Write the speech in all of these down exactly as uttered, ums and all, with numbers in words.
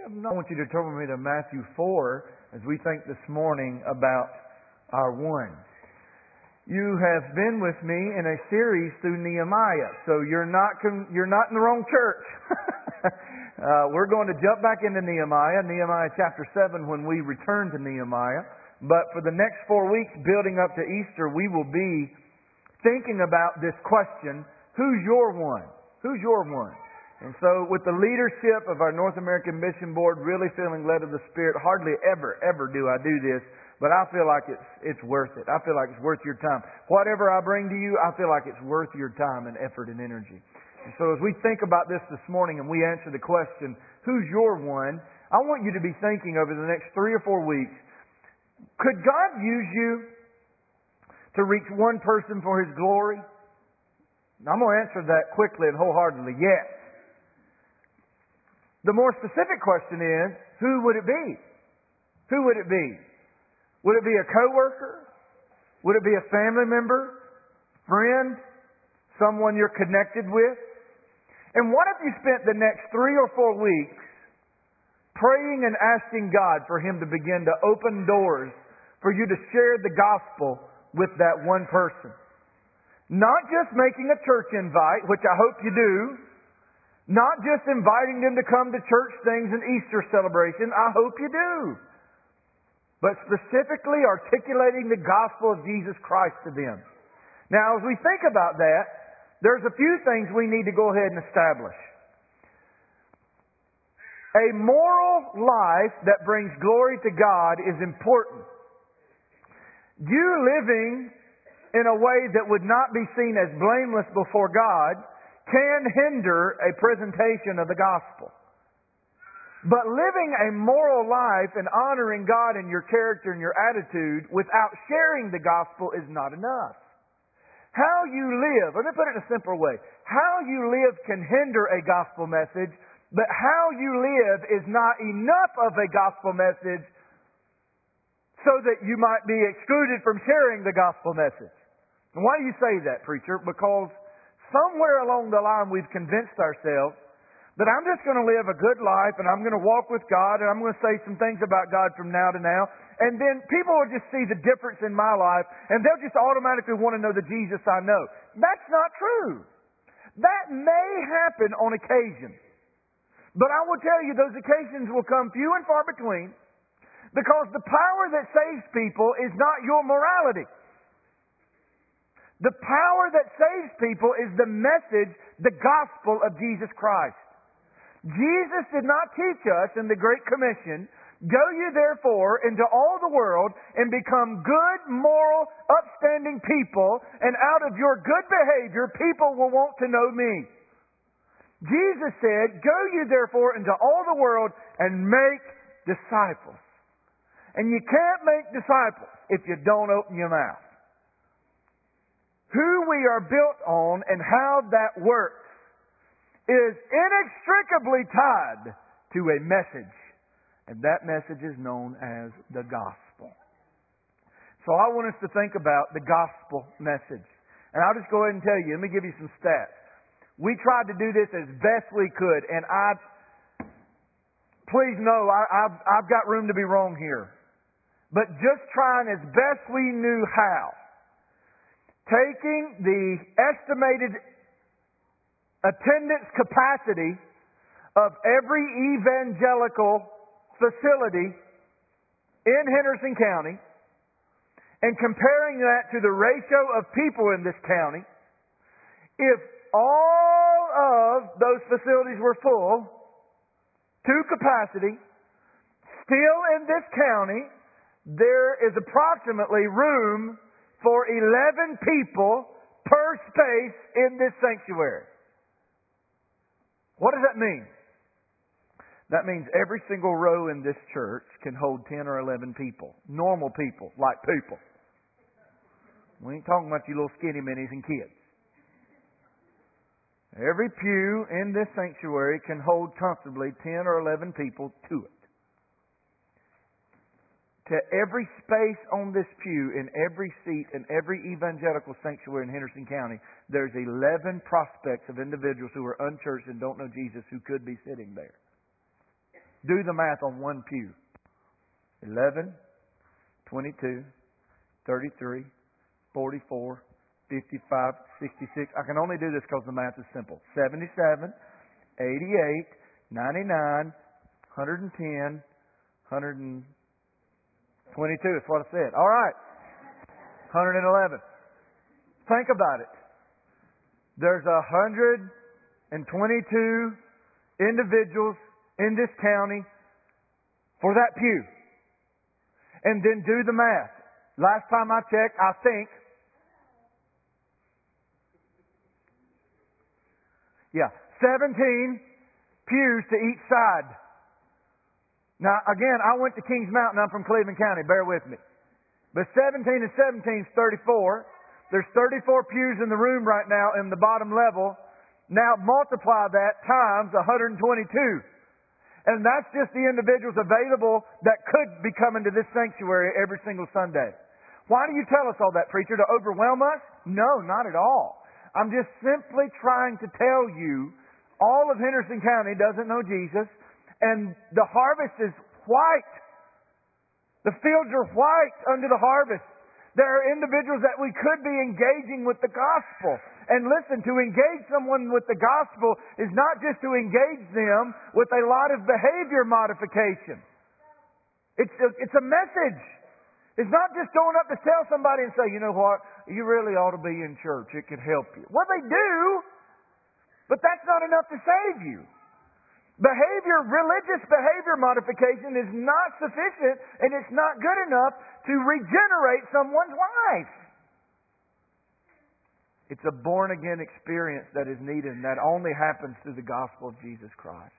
I want you to turn with me to Matthew four as we think this morning about our one. You have been with me in a series through Nehemiah, so you're not you're not in the wrong church. uh, we're going to jump back into Nehemiah, Nehemiah chapter seven, when we return to Nehemiah. But for the next four weeks, building up to Easter, we will be thinking about this question: who's your one? Who's your one? And so with the leadership of our North American Mission Board really feeling led of the Spirit, hardly ever, ever do I do this, but I feel like it's it's worth it. I feel like it's worth your time. Whatever I bring to you, I feel like it's worth your time and effort and energy. And so as we think about this this morning and we answer the question, who's your one? I want you to be thinking over the next three or four weeks, could God use you to reach one person for His glory? Now, I'm going to answer that quickly and wholeheartedly, yes. The more specific question is, who would it be? Who would it be? Would it be a coworker? Would it be a family member? Friend? Someone you're connected with? And what if you spent the next three or four weeks praying and asking God for Him to begin to open doors for you to share the gospel with that one person? Not just making a church invite, which I hope you do. Not just inviting them to come to church things and Easter celebration. I hope you do. But specifically articulating the gospel of Jesus Christ to them. Now, as we think about that, there's a few things we need to go ahead and establish. A moral life that brings glory to God is important. You living in a way that would not be seen as blameless before God can hinder a presentation of the gospel. But living a moral life and honoring God in your character and your attitude without sharing the gospel is not enough. How you live, let me put it in a simple way. How you live can hinder a gospel message, but how you live is not enough of a gospel message so that you might be excluded from sharing the gospel message. And why do you say that, preacher? Because somewhere along the line we've convinced ourselves that I'm just going to live a good life and I'm going to walk with God and I'm going to say some things about God from now to now, and then people will just see the difference in my life and they'll just automatically want to know the Jesus I know. That's not true. That may happen on occasion. But I will tell you those occasions will come few and far between, because the power that saves people is not your morality. The power that saves people is the message, the gospel of Jesus Christ. Jesus did not teach us in the Great Commission, go ye therefore into all the world and become good, moral, upstanding people, and out of your good behavior people will want to know me. Jesus said, go ye therefore into all the world and make disciples. And you can't make disciples if you don't open your mouth. Who we are built on and how that works is inextricably tied to a message. And that message is known as the gospel. So I want us to think about the gospel message. And I'll just go ahead and tell you, let me give you some stats. We tried to do this as best we could, and I, please know, I, I've, I've got room to be wrong here. But just trying as best we knew how, taking the estimated attendance capacity of every evangelical facility in Henderson County and comparing that to the ratio of people in this county, if all of those facilities were full to capacity, still in this county, there is approximately room for eleven people per space in this sanctuary. What does that mean? That means every single row in this church can hold ten or eleven people. Normal people, like people. We ain't talking about you little skinny minis and kids. Every pew in this sanctuary can hold comfortably ten or eleven people to it. To every space on this pew, in every seat, in every evangelical sanctuary in Henderson County, there's eleven prospects of individuals who are unchurched and don't know Jesus who could be sitting there. Do the math on one pew. eleven, twenty-two, thirty-three, forty-four, fifty-five, sixty-six. I can only do this because the math is simple. seventy-seven, eighty-eight, ninety-nine, one hundred ten, one hundred twenty-two. That's what I said. All right. one hundred eleven. Think about it. There's one hundred twenty-two individuals in this county for that pew. And then do the math. Last time I checked, I think, yeah, seventeen pews to each side. Now, again, I went to Kings Mountain. I'm from Cleveland County. Bear with me. But seventeen and seventeen is thirty-four. There's thirty-four pews in the room right now in the bottom level. Now multiply that times one hundred twenty-two. And that's just the individuals available that could be coming to this sanctuary every single Sunday. Why do you tell us all that, preacher? To overwhelm us? No, not at all. I'm just simply trying to tell you all of Henderson County doesn't know Jesus, and the harvest is white. The fields are white under the harvest. There are individuals that we could be engaging with the gospel. And listen, to engage someone with the gospel is not just to engage them with a lot of behavior modification. It's a, it's a message. It's not just going up to tell somebody and say, you know what, you really ought to be in church. It could help you. Well, they do, but that's not enough to save you. Behavior, religious behavior modification is not sufficient, and it's not good enough to regenerate someone's life. It's a born-again experience that is needed, and that only happens through the gospel of Jesus Christ.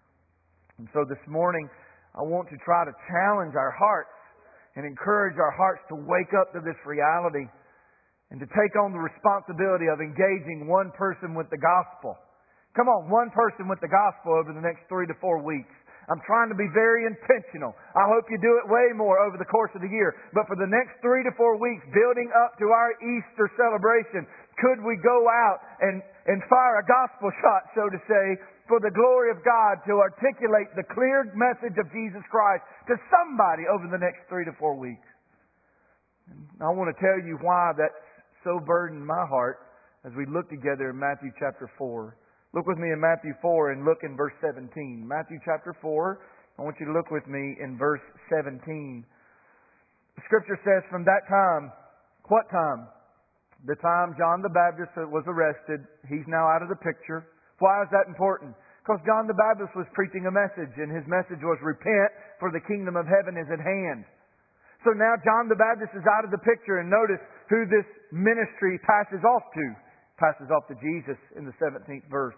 And so this morning, I want to try to challenge our hearts and encourage our hearts to wake up to this reality and to take on the responsibility of engaging one person with the gospel. Come on, one person with the gospel over the next three to four weeks. I'm trying to be very intentional. I hope you do it way more over the course of the year. But for the next three to four weeks, building up to our Easter celebration, could we go out and, and fire a gospel shot, so to say, for the glory of God to articulate the clear message of Jesus Christ to somebody over the next three to four weeks? And I want to tell you why that's so burdened my heart as we look together in Matthew chapter four. Look with me in Matthew four and look in verse seventeen. Matthew chapter four, I want you to look with me in verse seventeen. The Scripture says, from that time, what time? The time John the Baptist was arrested. He's now out of the picture. Why is that important? Because John the Baptist was preaching a message, and his message was, repent, for the kingdom of heaven is at hand. So now John the Baptist is out of the picture, and notice who this ministry passes off to. Passes off to Jesus in the seventeenth verse.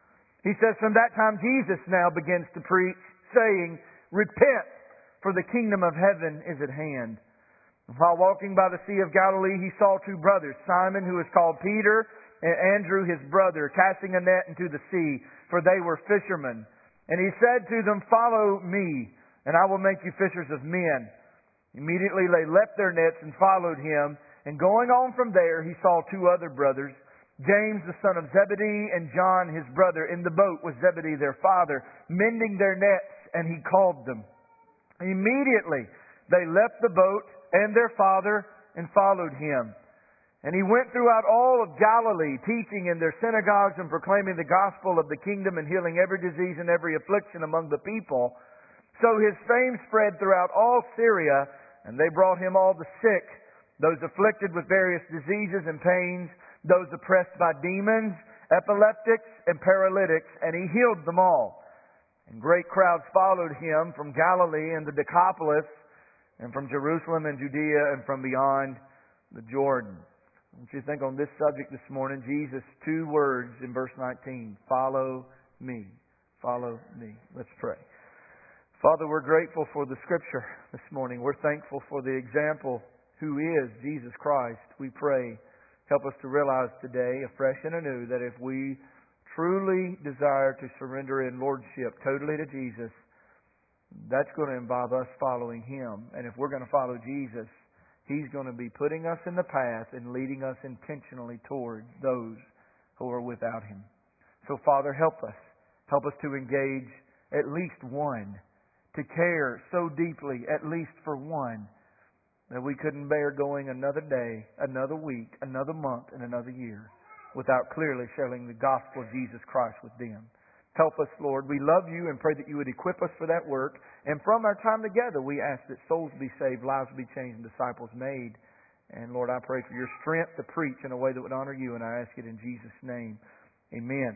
He says, from that time Jesus now begins to preach, saying, repent, for the kingdom of heaven is at hand. While walking by the Sea of Galilee, he saw two brothers, Simon, who is called Peter, and Andrew his brother, casting a net into the sea, for they were fishermen. And he said to them, follow me, and I will make you fishers of men. Immediately they left their nets and followed him, and going on from there he saw two other brothers, James the son of Zebedee and John his brother, in the boat with Zebedee their father, mending their nets, and he called them. Immediately they left the boat and their father and followed him. And he went throughout all of Galilee, teaching in their synagogues and proclaiming the gospel of the kingdom and healing every disease and every affliction among the people. So his fame spread throughout all Syria, and they brought him all the sick, those afflicted with various diseases and pains, those oppressed by demons, epileptics, and paralytics, and he healed them all. And great crowds followed him from Galilee and the Decapolis, and from Jerusalem and Judea, and from beyond the Jordan. I want you to think on this subject this morning. Jesus, two words in verse nineteen. Follow me. Follow me. Let's pray. Father, we're grateful for the Scripture this morning. We're thankful for the example who is Jesus Christ. We pray, help us to realize today, afresh and anew, that if we truly desire to surrender in lordship totally to Jesus, that's going to involve us following Him. And if we're going to follow Jesus, He's going to be putting us in the path and leading us intentionally towards those who are without Him. So, Father, help us. Help us to engage at least one to care so deeply, at least for one, that we couldn't bear going another day, another week, another month, and another year without clearly sharing the gospel of Jesus Christ with them. Help us, Lord. We love You and pray that You would equip us for that work. And from our time together, we ask that souls be saved, lives be changed, and disciples made. And Lord, I pray for Your strength to preach in a way that would honor You, and I ask it in Jesus' name. Amen.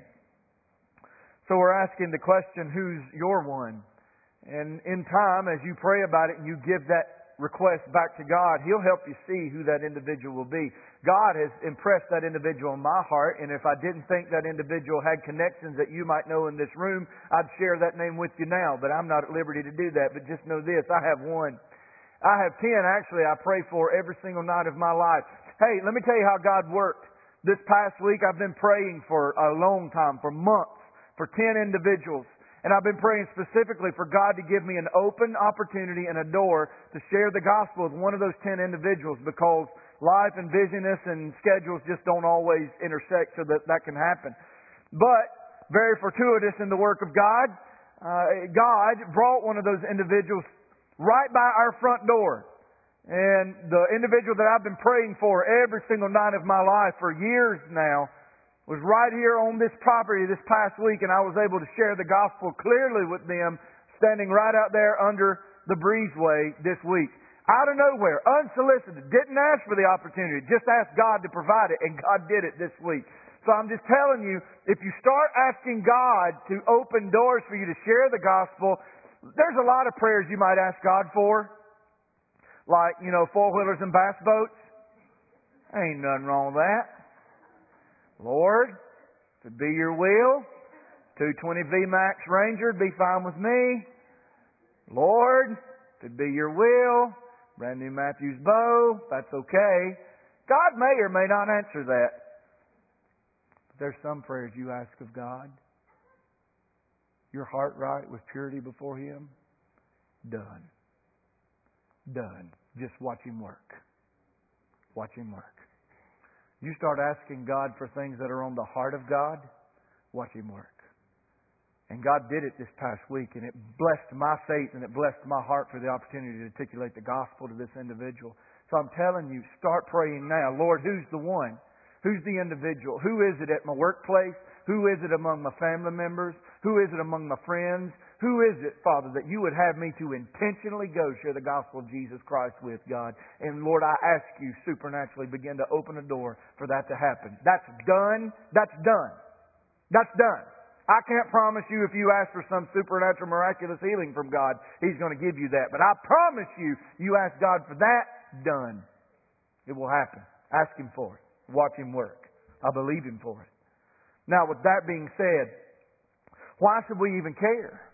So we're asking the question, who's your one? And in time, as you pray about it and you give that request back to God, He'll help you see who that individual will be. God has impressed that individual in my heart, and if I didn't think that individual had connections that you might know in this room, I'd share that name with you now, but I'm not at liberty to do that. But just know this, I have one. I have ten, actually, I pray for every single night of my life. Hey, let me tell you how God worked. This past week, I've been praying for a long time, for months, for ten individuals. And I've been praying specifically for God to give me an open opportunity and a door to share the gospel with one of those ten individuals, because life and busyness and schedules just don't always intersect so that that can happen. But, very fortuitous in the work of God, uh, God brought one of those individuals right by our front door. And the individual that I've been praying for every single night of my life for years now was right here on this property this past week, and I was able to share the gospel clearly with them, standing right out there under the breezeway this week. Out of nowhere, unsolicited, didn't ask for the opportunity, just asked God to provide it, and God did it this week. So I'm just telling you, if you start asking God to open doors for you to share the gospel, there's a lot of prayers you might ask God for, like, you know, four-wheelers and bass boats. Ain't nothing wrong with that. Lord, if it be Your will, two twenty V MAX Ranger would be fine with me. Lord, if it be Your will, brand new Matthews bow, that's okay. God may or may not answer that. But there's some prayers you ask of God. Your heart right with purity before Him. Done. Done. Just watch Him work. Watch Him work. You start asking God for things that are on the heart of God, watch Him work. And God did it this past week, and it blessed my faith and it blessed my heart for the opportunity to articulate the gospel to this individual. So I'm telling you, start praying now. Lord, who's the one? Who's the individual? Who is it at my workplace? Who is it among my family members? Who is it among my friends? Who is it, Father, that You would have me to intentionally go share the gospel of Jesus Christ with, God? And Lord, I ask You supernaturally begin to open a door for that to happen. That's done. That's done. That's done. I can't promise you if you ask for some supernatural, miraculous healing from God, He's going to give you that. But I promise you, you ask God for that, done. It will happen. Ask Him for it. Watch Him work. I believe Him for it. Now, with that being said, why should we even care?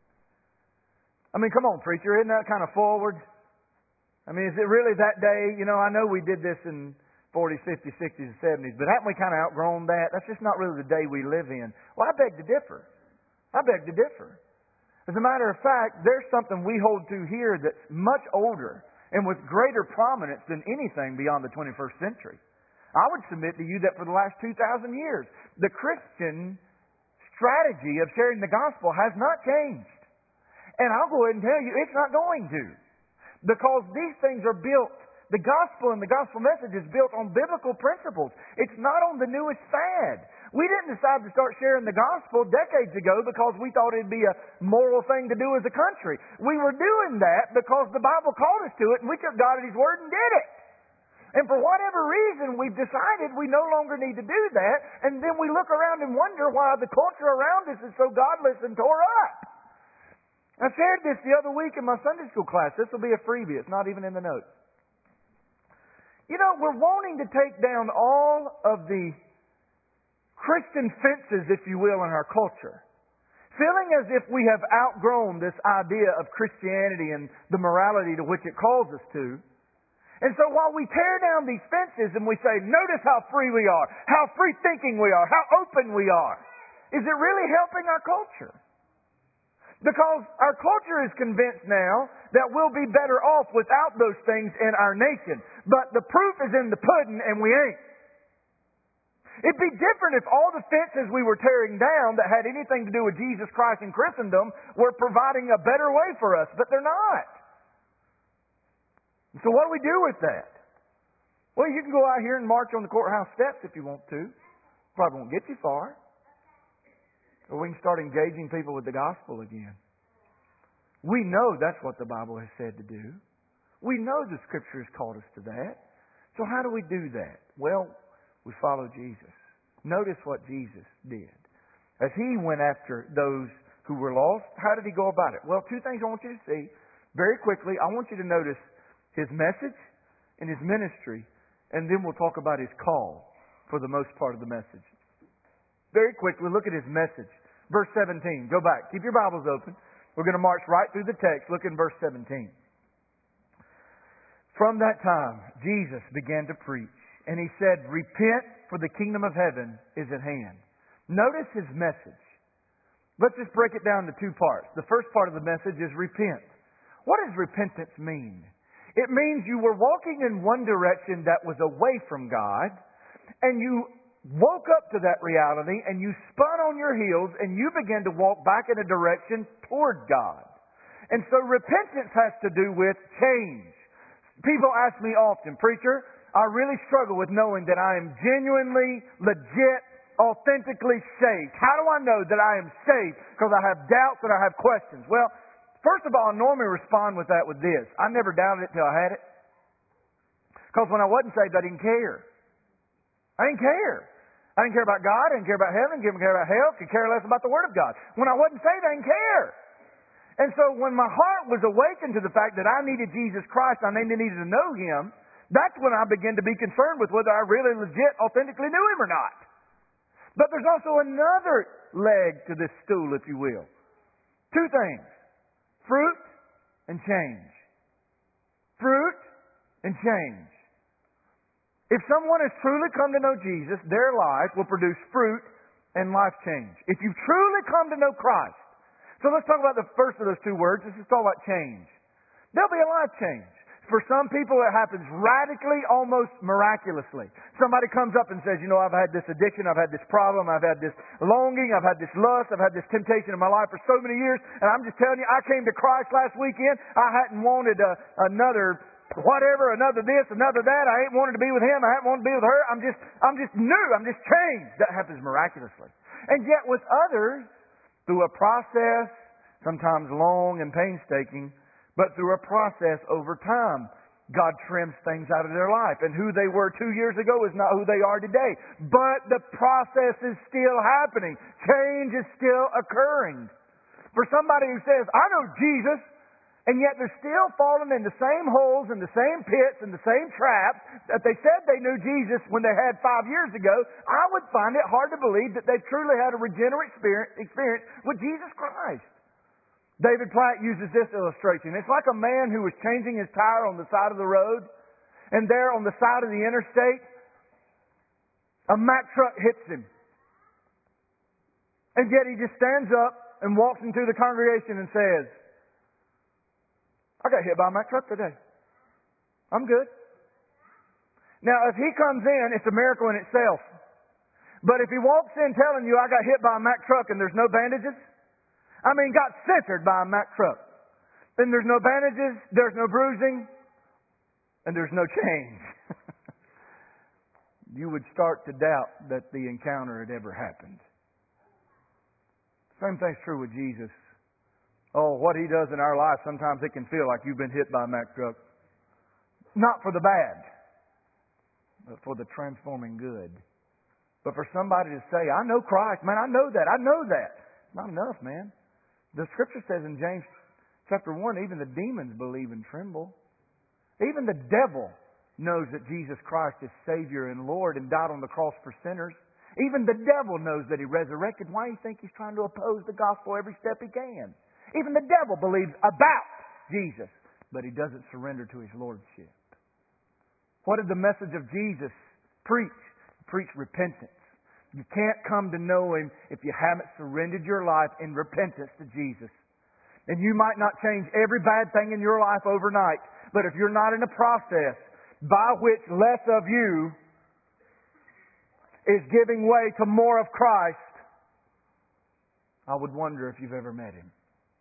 I mean, come on, preacher, isn't that kind of forward? I mean, is it really that day? You know, I know we did this in forties, fifties, sixties, and seventies, but haven't we kind of outgrown that? That's just not really the day we live in. Well, I beg to differ. I beg to differ. As a matter of fact, there's something we hold to here that's much older and with greater prominence than anything beyond the twenty-first century. I would submit to you that for the last two thousand years, the Christian strategy of sharing the gospel has not changed. And I'll go ahead and tell you, it's not going to. Because these things are built, the gospel and the gospel message is built on biblical principles. It's not on the newest fad. We didn't decide to start sharing the gospel decades ago because we thought it'd be a moral thing to do as a country. We were doing that because the Bible called us to it, and we took God at His word and did it. And for whatever reason, we've decided we no longer need to do that, and then we look around and wonder why the culture around us is so godless and tore up. I shared this the other week in my Sunday school class. This will be a freebie. It's not even in the notes. You know, we're wanting to take down all of the Christian fences, if you will, in our culture. Feeling as if we have outgrown this idea of Christianity and the morality to which it calls us to. And so while we tear down these fences and we say, notice how free we are, how free-thinking we are, how open we are, is it really helping our culture? Because our culture is convinced now that we'll be better off without those things in our nation. But the proof is in the pudding, and we ain't. It'd be different if all the fences we were tearing down that had anything to do with Jesus Christ and Christendom were providing a better way for us, but they're not. So what do we do with that? Well, you can go out here and march on the courthouse steps if you want to. Probably won't get you far. Or we can start engaging people with the gospel again. We know that's what the Bible has said to do. We know the Scripture has called us to that. So how do we do that? Well, we follow Jesus. Notice what Jesus did. As He went after those who were lost, how did He go about it? Well, two things I want you to see. Very quickly, I want you to notice His message and His ministry, and then we'll talk about His call for the most part of the message. Very quickly, look at His message. Verse seventeen. Go back. Keep your Bibles open. We're going to march right through the text. Look in verse seventeen. From that time, Jesus began to preach. And He said, repent, for the kingdom of heaven is at hand. Notice His message. Let's just break it down to two parts. The first part of the message is repent. What does repentance mean? It means you were walking in one direction that was away from God, and you woke up to that reality, and you spun on your heels, and you began to walk back in a direction toward God. And so repentance has to do with change. People ask me often, preacher, I really struggle with knowing that I am genuinely, legit, authentically saved. How do I know that I am saved? Because I have doubts and I have questions. Well, first of all, I normally respond with that with this. I never doubted it till I had it. Because when I wasn't saved, I didn't care. I didn't care. I didn't care about God. I didn't care about heaven. I didn't care about hell. I could care less about the Word of God. When I wasn't saved, I didn't care. And so when my heart was awakened to the fact that I needed Jesus Christ, I needed to know Him, that's when I began to be concerned with whether I really legit, authentically knew Him or not. But there's also another leg to this stool, if you will. Two things. Fruit and change. Fruit and change. If someone has truly come to know Jesus, their life will produce fruit and life change. If you truly come to know Christ. So let's talk about the first of those two words. Let's just talk about change. There'll be a life change. For some people, it happens radically, almost miraculously. Somebody comes up and says, you know, I've had this addiction, I've had this problem, I've had this longing, I've had this lust, I've had this temptation in my life for so many years, and I'm just telling you, I came to Christ last weekend. I hadn't wanted a, another whatever, another this, another that. I ain't wanted to be with him. I haven't wanted to be with her. I'm just, I'm just new. I'm just changed. That happens miraculously. And yet with others, through a process, sometimes long and painstaking, but through a process over time, God trims things out of their life. And who they were two years ago is not who they are today. But the process is still happening. Change is still occurring. For somebody who says, I know Jesus, and yet they're still falling in the same holes, in the same pits, in the same traps that they said they knew Jesus when they had five years ago, I would find it hard to believe that they've truly had a regenerate experience with Jesus Christ. David Platt uses this illustration. It's like a man who was changing his tire on the side of the road, and there on the side of the interstate, a Mack truck hits him. And yet he just stands up and walks into the congregation and says, I got hit by a Mack truck today. I'm good. Now, if he comes in, it's a miracle in itself. But if he walks in telling you, I got hit by a Mack truck and there's no bandages, I mean, got centered by a Mack truck. Then there's no bandages, there's no bruising, and there's no change. You would start to doubt that the encounter had ever happened. Same thing's true with Jesus. Oh, what He does in our life, sometimes it can feel like you've been hit by a Mack truck. Not for the bad, but for the transforming good. But for somebody to say, I know Christ, man, I know that, I know that. It's not enough, man. The Scripture says in James chapter one, even the demons believe and tremble. Even the devil knows that Jesus Christ is Savior and Lord and died on the cross for sinners. Even the devil knows that He resurrected. Why do you think he's trying to oppose the gospel every step he can? Even the devil believes about Jesus, but he doesn't surrender to His lordship. What did the message of Jesus preach? Preach repentance. You can't come to know Him if you haven't surrendered your life in repentance to Jesus. And you might not change every bad thing in your life overnight, but if you're not in a process by which less of you is giving way to more of Christ, I would wonder if you've ever met Him.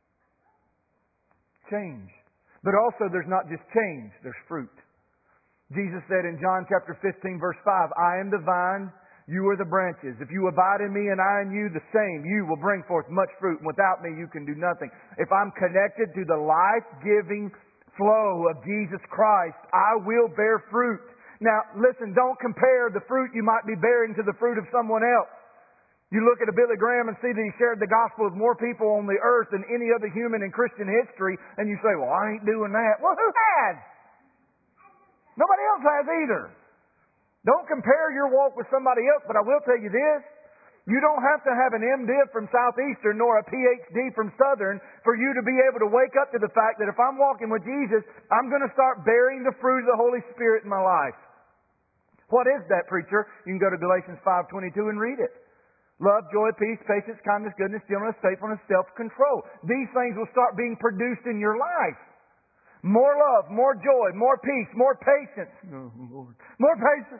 Change. But also there's not just change, there's fruit. Jesus said in John chapter fifteen verse five, I am the vine, you are the branches. If you abide in me and I in you, the same, you will bring forth much fruit. And without me you can do nothing. If I'm connected to the life-giving flow of Jesus Christ, I will bear fruit. Now listen, don't compare the fruit you might be bearing to the fruit of someone else. You look at a Billy Graham and see that he shared the gospel with more people on the earth than any other human in Christian history, and you say, well, I ain't doing that. Well, who has? Nobody else has either. Don't compare your walk with somebody else, but I will tell you this. You don't have to have an M Div from Southeastern nor a P H D from Southern for you to be able to wake up to the fact that if I'm walking with Jesus, I'm going to start bearing the fruit of the Holy Spirit in my life. What is that, preacher? You can go to Galatians five twenty-two and read it. Love, joy, peace, patience, kindness, goodness, gentleness, faithfulness, self-control. These things will start being produced in your life. More love, more joy, more peace, more patience. Oh, Lord. More patience.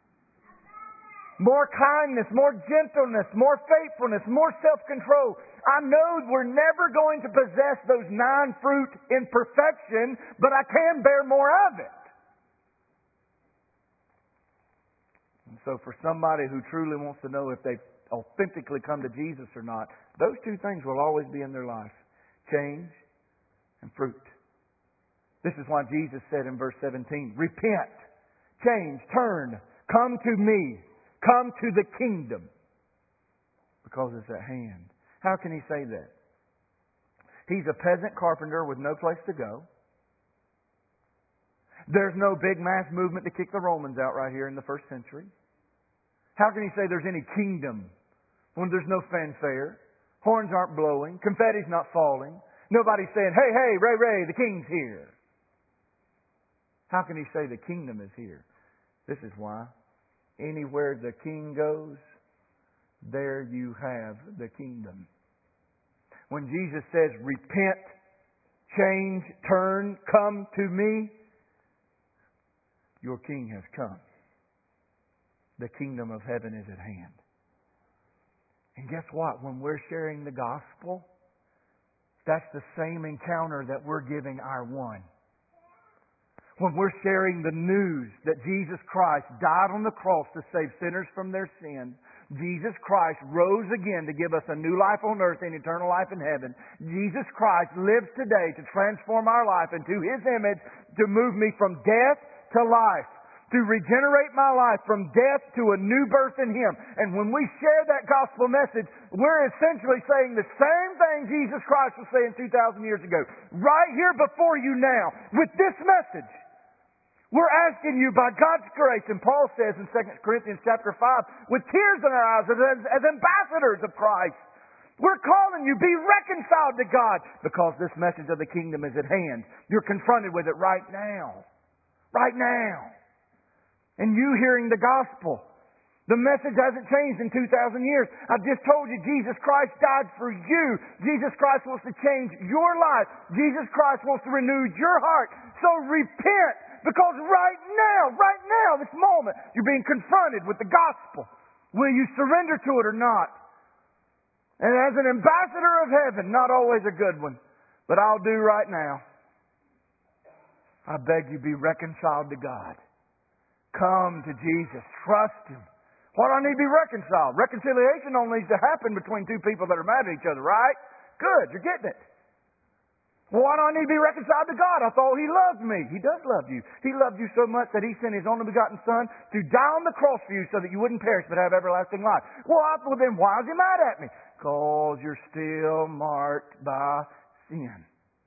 More kindness, more gentleness, more faithfulness, more self-control. I know we're never going to possess those nine fruit in perfection, but I can bear more of it. And so for somebody who truly wants to know if they've authentically come to Jesus or not, those two things will always be in their life. Change and fruit. This is why Jesus said in verse seventeen, repent, change, turn, come to me, come to the kingdom, because it's at hand. How can he say that? He's a peasant carpenter with no place to go. There's no big mass movement to kick the Romans out right here in the first century. How can he say there's any kingdom when there's no fanfare? Horns aren't blowing. Confetti's not falling. Nobody's saying, hey, hey, Ray, Ray, the king's here. How can he say the kingdom is here? This is why. Anywhere the king goes, there you have the kingdom. When Jesus says, repent, change, turn, come to me, your king has come. The kingdom of heaven is at hand. And guess what? When we're sharing the gospel, that's the same encounter that we're giving our one. When we're sharing the news that Jesus Christ died on the cross to save sinners from their sin, Jesus Christ rose again to give us a new life on earth and eternal life in heaven. Jesus Christ lives today to transform our life into His image, to move me from death to life, to regenerate my life from death to a new birth in Him. And when we share that gospel message, we're essentially saying the same thing Jesus Christ was saying two thousand years ago. Right here before you now, with this message. We're asking you by God's grace, and Paul says in Second Corinthians chapter five, with tears in our eyes as, as ambassadors of Christ, we're calling you, be reconciled to God, because this message of the kingdom is at hand. You're confronted with it right now. Right now. And you hearing the gospel. The message hasn't changed in two thousand years. I've just told you Jesus Christ died for you. Jesus Christ wants to change your life. Jesus Christ wants to renew your heart. So repent. Because right now, right now, this moment, you're being confronted with the gospel. Will you surrender to it or not? And as an ambassador of heaven, not always a good one, but I'll do right now. I beg you, be reconciled to God. Come to Jesus. Trust Him. Why do I need to be reconciled? Reconciliation only needs to happen between two people that are mad at each other, right? Good, you're getting it. Well, why do I need to be reconciled to God? I thought He loved me. He does love you. He loved you so much that He sent His only begotten Son to die on the cross for you so that you wouldn't perish but have everlasting life. Well, I thought, then why is He mad at me? Because you're still marked by sin.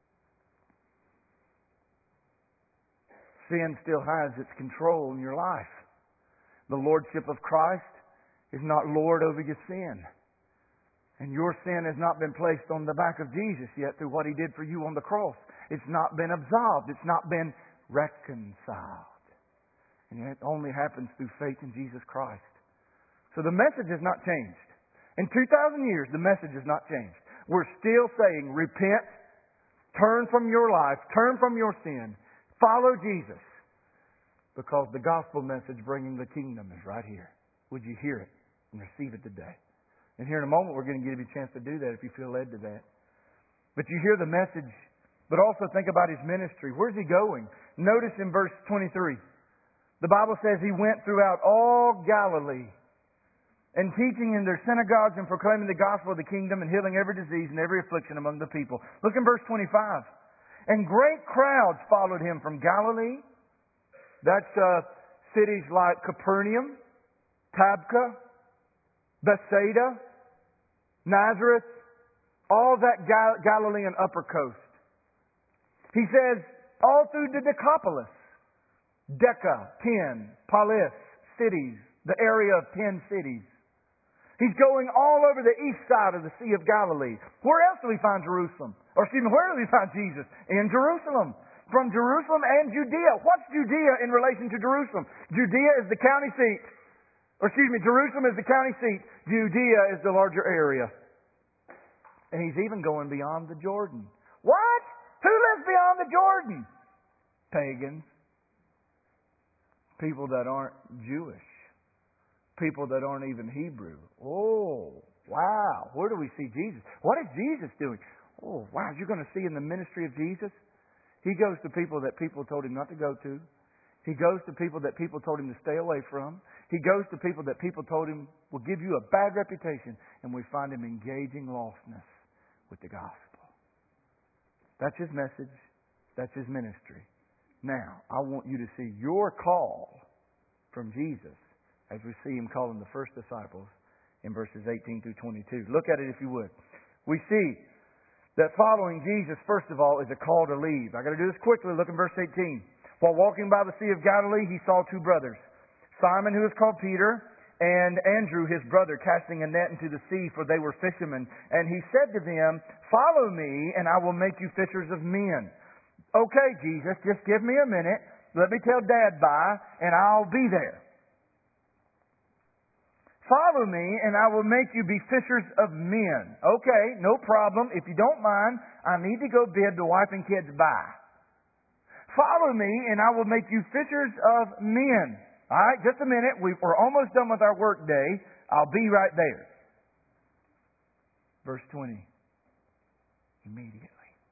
Sin still has its control in your life. The Lordship of Christ is not Lord over your sin. And your sin has not been placed on the back of Jesus yet through what He did for you on the cross. It's not been absolved. It's not been reconciled. And it only happens through faith in Jesus Christ. So the message has not changed. In two thousand years, the message has not changed. We're still saying, repent, turn from your life, turn from your sin, follow Jesus. Because the gospel message bringing the kingdom is right here. Would you hear it and receive it today? And here in a moment, we're going to give you a chance to do that if you feel led to that. But you hear the message, but also think about His ministry. Where's He going? Notice in verse twenty-three, the Bible says He went throughout all Galilee and teaching in their synagogues and proclaiming the gospel of the kingdom and healing every disease and every affliction among the people. Look in verse twenty-five. And great crowds followed Him from Galilee. That's uh, cities like Capernaum, Tabgha, Bethsaida, Nazareth, all that Gal- Galilean upper coast. He says, all through the Decapolis, Deca, ten, Polis, cities, the area of ten cities. He's going all over the east side of the Sea of Galilee. Where else do we find Jerusalem? Or excuse me, where do we find Jesus? In Jerusalem. From Jerusalem and Judea. What's Judea in relation to Jerusalem? Judea is the county seat. Or excuse me, Jerusalem is the county seat. Judea is the larger area. And He's even going beyond the Jordan. What? Who lives beyond the Jordan? Pagans. People that aren't Jewish. People that aren't even Hebrew. Oh, wow. Where do we see Jesus? What is Jesus doing? Oh, wow. You're going to see in the ministry of Jesus, He goes to people that people told Him not to go to. He goes to people that people told Him to stay away from. He goes to people that people told Him will give you a bad reputation. And we find Him engaging lostness with the gospel. That's His message. That's His ministry. Now, I want you to see your call from Jesus as we see Him calling the first disciples in verses eighteen through twenty-two. Look at it if you would. We see that following Jesus, first of all, is a call to leave. I've got to do this quickly. Look in verse eighteen. While walking by the Sea of Galilee, He saw two brothers, Simon, who is called Peter, and Andrew, his brother, casting a net into the sea, for they were fishermen. And He said to them, follow me, and I will make you fishers of men. Okay, Jesus, just give me a minute. Let me tell Dad bye, and I'll be there. Follow me, and I will make you be fishers of men. Okay, no problem. If you don't mind, I need to go bid the wife and kids bye. Follow me, and I will make you fishers of men. All right, just a minute. We, we're almost done with our work day. I'll be right there. Verse twenty. Immediately.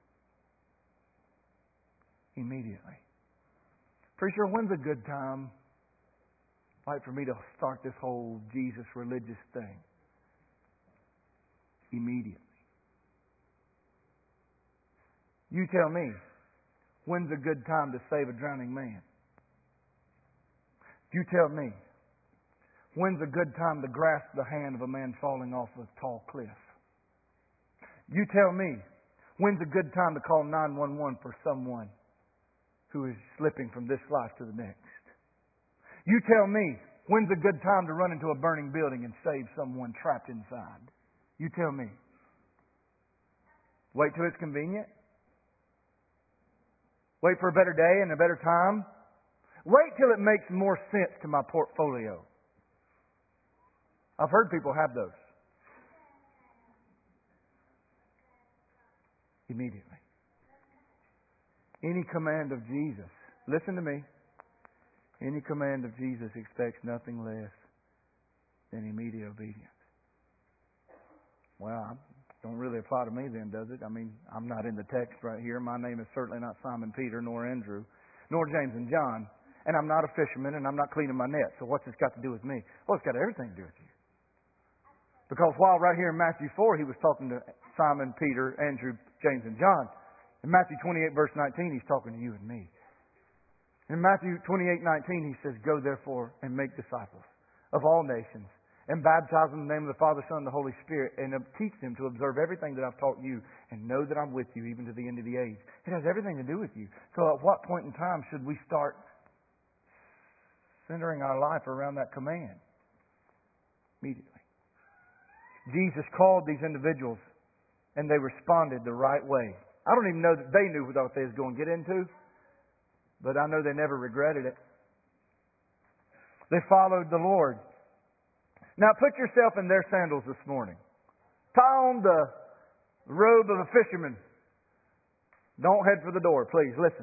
Immediately. Preacher, when's a good time? Like for me to start this whole Jesus religious thing? Immediately. You tell me, when's a good time to save a drowning man? You tell me, when's a good time to grasp the hand of a man falling off a tall cliff? You tell me, when's a good time to call nine one one for someone who is slipping from this life to the next? You tell me, when's a good time to run into a burning building and save someone trapped inside? You tell me. Wait till it's convenient? Wait for a better day and a better time? Wait till it makes more sense to my portfolio. I've heard people have those. Immediately. Any command of Jesus, listen to me. Any command of Jesus expects nothing less than immediate obedience. Well, I don't really apply to me then, does it? I mean, I'm not in the text right here. My name is certainly not Simon Peter, nor Andrew, nor James and John. And I'm not a fisherman, and I'm not cleaning my net. So what's this got to do with me? Well, it's got everything to do with you. Because while right here in Matthew four, He was talking to Simon, Peter, Andrew, James, and John. In Matthew twenty-eight, verse nineteen, He's talking to you and me. In Matthew twenty-eight nineteen, He says, go therefore and make disciples of all nations and baptize them in the name of the Father, Son, and the Holy Spirit, and teach them to observe everything that I've taught you, and know that I'm with you even to the end of the age. It has everything to do with you. So at what point in time should we start centering our life around that command? Immediately. Jesus called these individuals, and they responded the right way. I don't even know that they knew what they was going to get into, but I know they never regretted it. They followed the Lord. Now put yourself in their sandals this morning. Tie on the robe of a fisherman. Don't head for the door, please. Listen.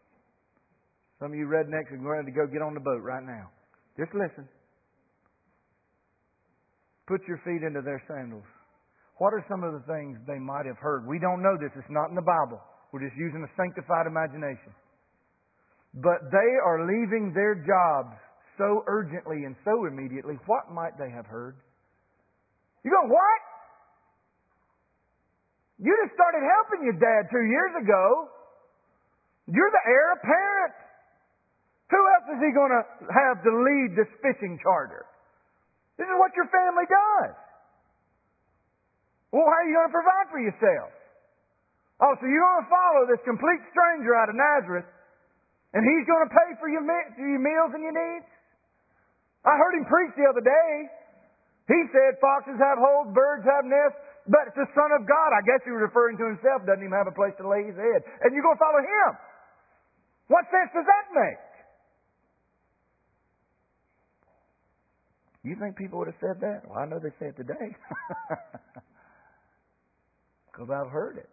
Some of you rednecks are ready to go get on the boat right now. Just listen. Put your feet into their sandals. What are some of the things they might have heard? We don't know this. It's not in the Bible. We're just using a sanctified imagination. But they are leaving their jobs so urgently and so immediately. What might they have heard? You go, what? You just started helping your dad two years ago. You're the heir apparent. Who else is he going to have to lead this fishing charter? This is what your family does. Well, how are you going to provide for yourself? Oh, so you're going to follow this complete stranger out of Nazareth, and he's going to pay for your, me- for your meals and your needs? I heard him preach the other day. He said foxes have holes, birds have nests, but it's the Son of God. I guess he was referring to himself, doesn't even have a place to lay his head. And you're going to follow him. What sense does that make? You think people would have said that? Well, I know they say it today. Because I've heard it.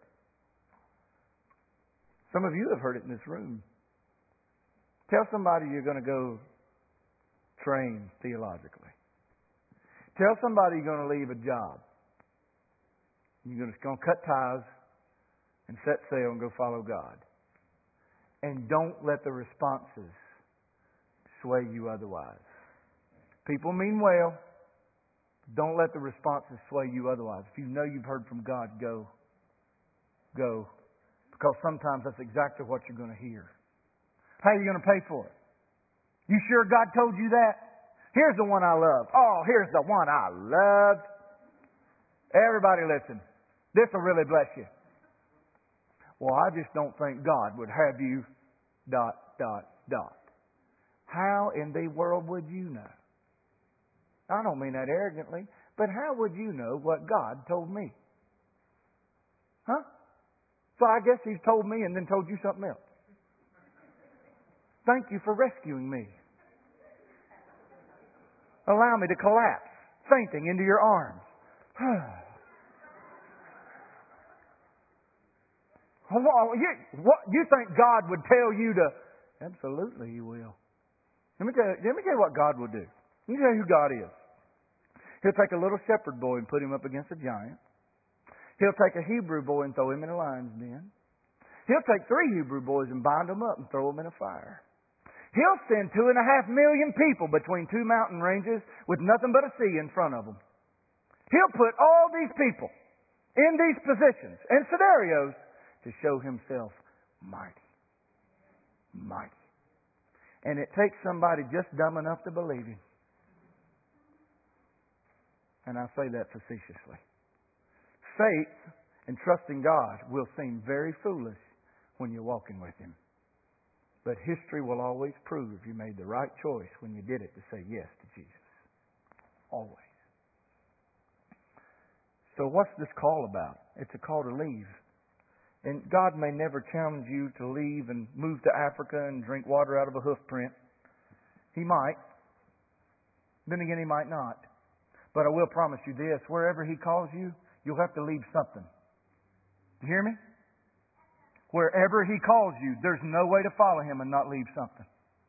Some of you have heard it in this room. Tell somebody you're going to go train theologically. Tell somebody you're going to leave a job. You're going to, going to cut ties and set sail and go follow God. And don't let the responses sway you otherwise. People mean well. Don't let the responses sway you otherwise. If you know you've heard from God, go. Go. Because sometimes that's exactly what you're going to hear. How are you going to pay for it? You sure God told you that? Here's the one I love. Oh, here's the one I love. Everybody listen. This will really bless you. Well, I just don't think God would have you dot, dot, dot. How in the world would you know? I don't mean that arrogantly, but how would you know what God told me? Huh? So I guess He's told me and then told you something else. Thank you for rescuing me. Allow me to collapse, fainting into your arms. you, what, you think God would tell you to... Absolutely He will. Let me tell you, let me tell you what God will do. Let me tell you who God is. He'll take a little shepherd boy and put him up against a giant. He'll take a Hebrew boy and throw him in a lion's den. He'll take three Hebrew boys and bind them up and throw them in a fire. He'll send two and a half million people between two mountain ranges with nothing but a sea in front of them. He'll put all these people in these positions and scenarios to show Himself mighty. Mighty. And it takes somebody just dumb enough to believe Him. And I say that facetiously. Faith and trusting God will seem very foolish when you're walking with Him. But history will always prove you made the right choice when you did it to say yes to Jesus. Always. So what's this call about? It's a call to leave. And God may never challenge you to leave and move to Africa and drink water out of a hoof print. He might. Then again, He might not. But I will promise you this, wherever He calls you, you'll have to leave something. You hear me? Wherever He calls you, there's no way to follow Him and not leave something.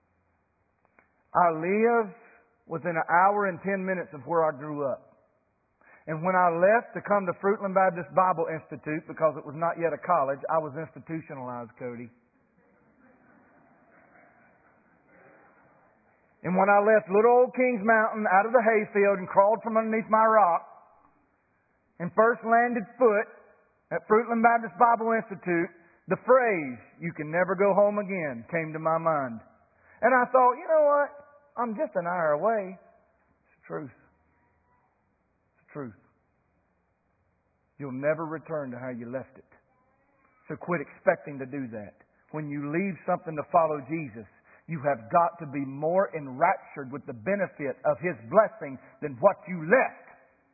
I live within an hour and ten minutes of where I grew up. And when I left to come to Fruitland Baptist Bible Institute, because it was not yet a college, I was institutionalized, Cody. And when I left little old Kings Mountain out of the hayfield and crawled from underneath my rock and first landed foot at Fruitland Baptist Bible Institute, the phrase, "you can never go home again," came to my mind. And I thought, you know what? I'm just an hour away. It's the truth. It's the truth. You'll never return to how you left it. So quit expecting to do that. When you leave something to follow Jesus, you have got to be more enraptured with the benefit of His blessing than what you left.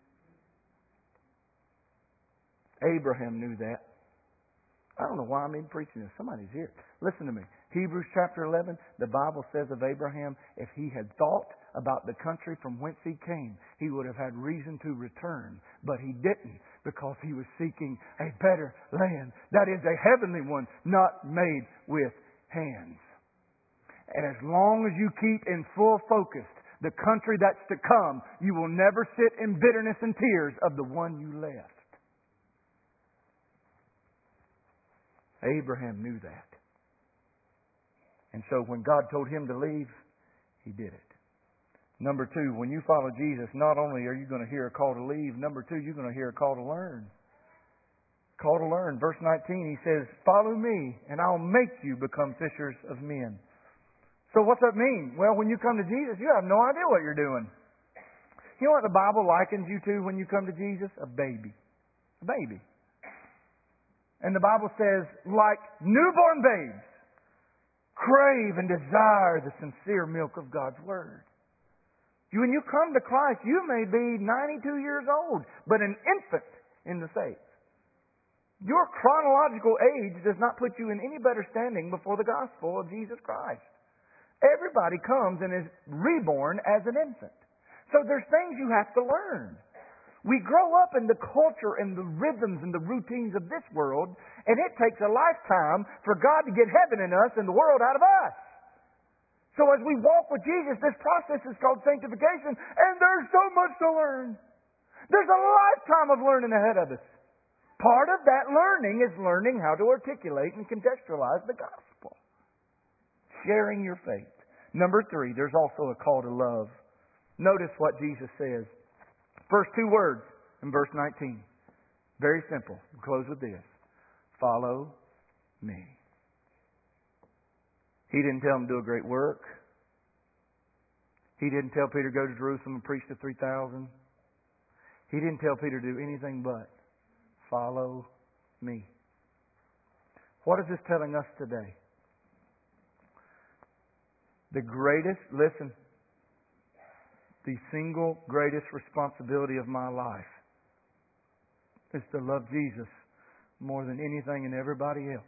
Abraham knew that. I don't know why I'm even preaching this. Somebody's here. Listen to me. Hebrews chapter eleven, the Bible says of Abraham, if he had thought about the country from whence he came, he would have had reason to return. But he didn't, because he was seeking a better land. That is a heavenly one, not made with hands. And as long as you keep in full focus the country that's to come. You will never sit in bitterness and tears of the one you left. Abraham knew that. And so when God told him to leave, he did it. Number two, when you follow Jesus, not only are you going to hear a call to leave, number two, you're going to hear a call to learn. Call to learn. Verse nineteen, he says, "Follow me, and I'll make you become fishers of men." So what's that mean? Well, when you come to Jesus, you have no idea what you're doing. You know what the Bible likens you to when you come to Jesus? A baby. A baby. And the Bible says, like newborn babes, crave and desire the sincere milk of God's Word. You, when you come to Christ, you may be ninety-two years old, but an infant in the faith. Your chronological age does not put you in any better standing before the gospel of Jesus Christ. Everybody comes and is reborn as an infant. So there's things you have to learn. We grow up in the culture and the rhythms and the routines of this world, and it takes a lifetime for God to get heaven in us and the world out of us. So as we walk with Jesus, this process is called sanctification, and there's so much to learn. There's a lifetime of learning ahead of us. Part of that learning is learning how to articulate and contextualize the gospel. Sharing your faith. Number three, there's also a call to love. Notice what Jesus says. First two words in verse nineteen. Very simple. We'll close with this. Follow me. He didn't tell him to do a great work. He didn't tell Peter to go to Jerusalem and preach to three thousand. He didn't tell Peter to do anything but follow me. What is this telling us today? The greatest, listen, the single greatest responsibility of my life is to love Jesus more than anything and everybody else.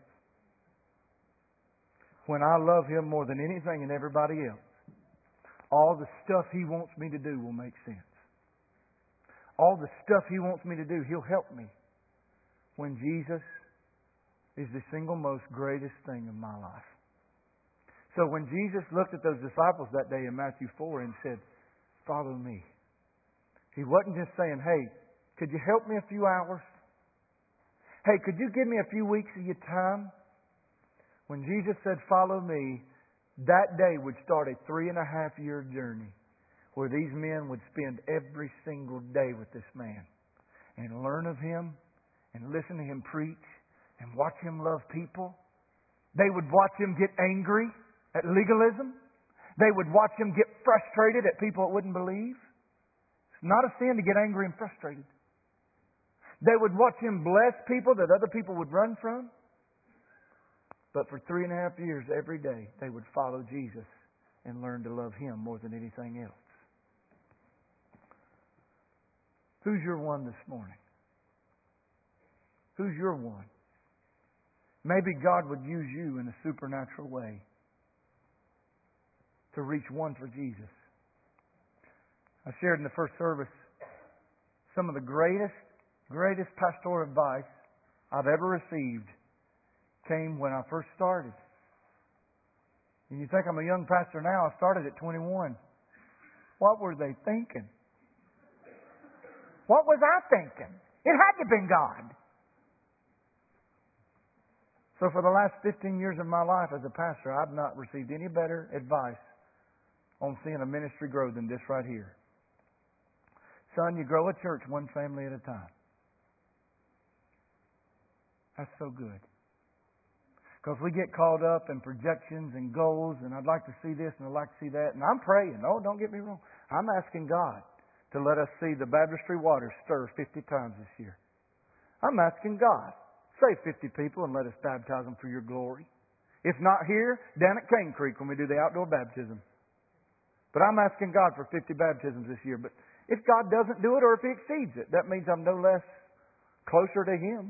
When I love Him more than anything and everybody else, all the stuff He wants me to do will make sense. All the stuff He wants me to do, He'll help me. When Jesus is the single most greatest thing in my life. So when Jesus looked at those disciples that day in Matthew four and said, "Follow me," He wasn't just saying, "Hey, could you help me a few hours? Hey, could you give me a few weeks of your time?" When Jesus said, "Follow me," that day would start a three and a half year journey where these men would spend every single day with this man and learn of Him and listen to Him preach and watch Him love people. They would watch Him get angry at legalism. They would watch Him get frustrated at people that wouldn't believe. It's not a sin to get angry and frustrated. They would watch Him bless people that other people would run from. But for three and a half years, every day, they would follow Jesus and learn to love Him more than anything else. Who's your one this morning? Who's your one? Maybe God would use you in a supernatural way to reach one for Jesus. I shared in the first service some of the greatest, greatest pastoral advice I've ever received came when I first started. And you think I'm a young pastor now, I started at twenty-one. What were they thinking? What was I thinking? It had to have been God. So for the last fifteen years of my life as a pastor, I've not received any better advice on seeing a ministry grow than this right here. Son, you grow a church one family at a time. That's so good. Because we get caught up in projections and goals, and I'd like to see this and I'd like to see that. And I'm praying. Oh, don't get me wrong. I'm asking God to let us see the baptistry waters stir fifty times this year. I'm asking God, save fifty people and let us baptize them for your glory. If not here, down at Cane Creek when we do the outdoor baptism. But I'm asking God for fifty baptisms this year. But if God doesn't do it or if He exceeds it, that means I'm no less closer to Him.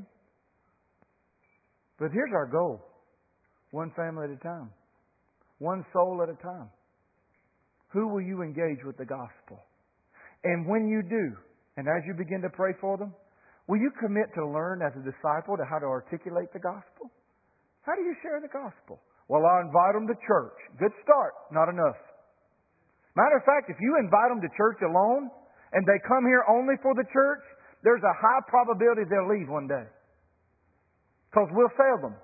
But here's our goal. One family at a time. One soul at a time. Who will you engage with the gospel? And when you do, and as you begin to pray for them, will you commit to learn as a disciple to how to articulate the gospel? How do you share the gospel? Well, I'll invite them to church. Good start. Not enough. Matter of fact, if you invite them to church alone and they come here only for the church, there's a high probability they'll leave one day. Because we'll fail them.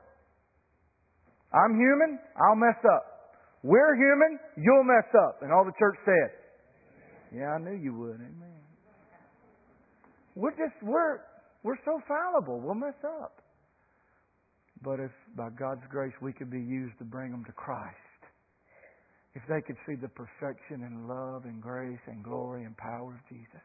I'm human, I'll mess up. We're human, you'll mess up. And all the church said, yeah, I knew you would. Amen. We're just, we're, we're so fallible. We'll mess up. But if by God's grace we could be used to bring them to Christ, if they could see the perfection and love and grace and glory and power of Jesus,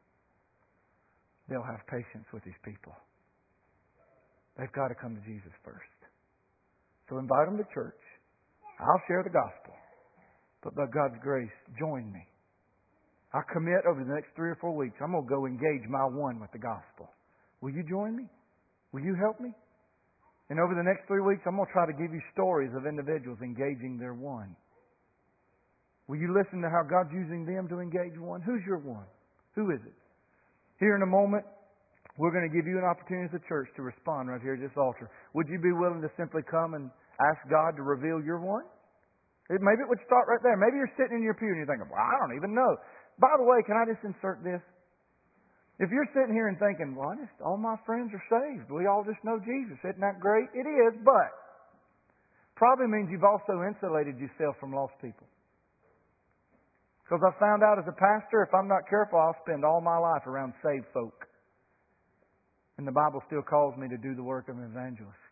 they'll have patience with these people. They've got to come to Jesus first. So invite them to church. I'll share the gospel. But by God's grace, join me. I commit over the next three or four weeks, I'm going to go engage my one with the gospel. Will you join me? Will you help me? And over the next three weeks, I'm going to try to give you stories of individuals engaging their one. Will you listen to how God's using them to engage one? Who's your one? Who is it? Here in a moment, we're going to give you an opportunity as a church to respond right here at this altar. Would you be willing to simply come and ask God to reveal your one? It, maybe it would start right there. Maybe you're sitting in your pew and you're thinking, well, I don't even know. By the way, can I just insert this? If you're sitting here and thinking, well, I just, all my friends are saved. We all just know Jesus. Isn't that great? It is, but probably means you've also insulated yourself from lost people. Because I found out as a pastor, if I'm not careful, I'll spend all my life around saved folk. And the Bible still calls me to do the work of an evangelist.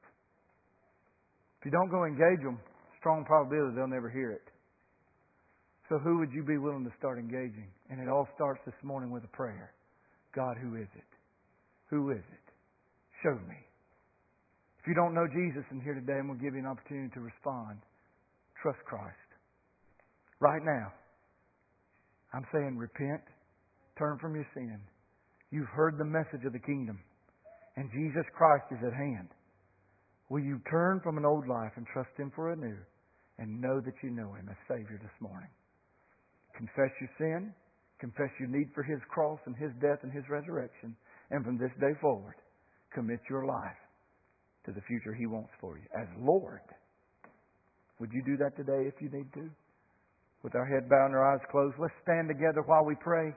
If you don't go engage them, strong probability they'll never hear it. So who would you be willing to start engaging? And it all starts this morning with a prayer. God, who is it? Who is it? Show me. If you don't know Jesus in here today, I'm going to give you an opportunity to respond. Trust Christ. Right now, I'm saying repent. Turn from your sin. You've heard the message of the kingdom. And Jesus Christ is at hand. Will you turn from an old life and trust Him for a new and know that you know Him as Savior this morning? Confess your sin. Confess your need for His cross and His death and His resurrection. And from this day forward, commit your life to the future He wants for you as Lord. Would you do that today if you need to? With our head bowed and our eyes closed, let's stand together while we pray.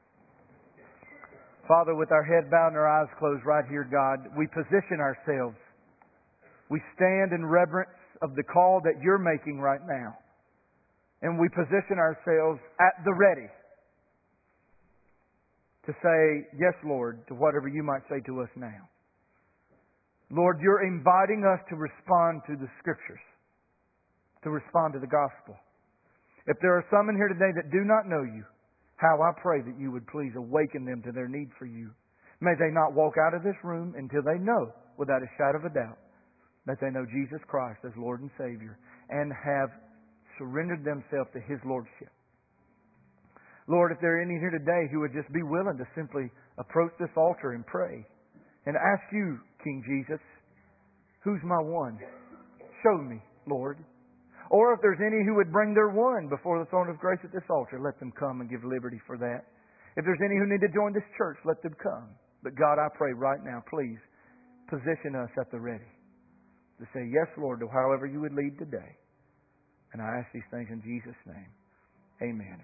Father, with our head bowed and our eyes closed right here, God, we position ourselves. We stand in reverence of the call that You're making right now. And we position ourselves at the ready to say, yes, Lord, to whatever You might say to us now. Lord, You're inviting us to respond to the Scriptures, to respond to the gospel. If there are some in here today that do not know You, how I pray that You would please awaken them to their need for You. May they not walk out of this room until they know, without a shadow of a doubt, that they know Jesus Christ as Lord and Savior and have surrendered themselves to His Lordship. Lord, if there are any here today who would just be willing to simply approach this altar and pray and ask You, King Jesus, who's my one? Show me, Lord. Or if there's any who would bring their one before the throne of grace at this altar, let them come and give liberty for that. If there's any who need to join this church, let them come. But God, I pray right now, please position us at the ready to say yes, Lord, to however You would lead today. And I ask these things in Jesus' name. Amen.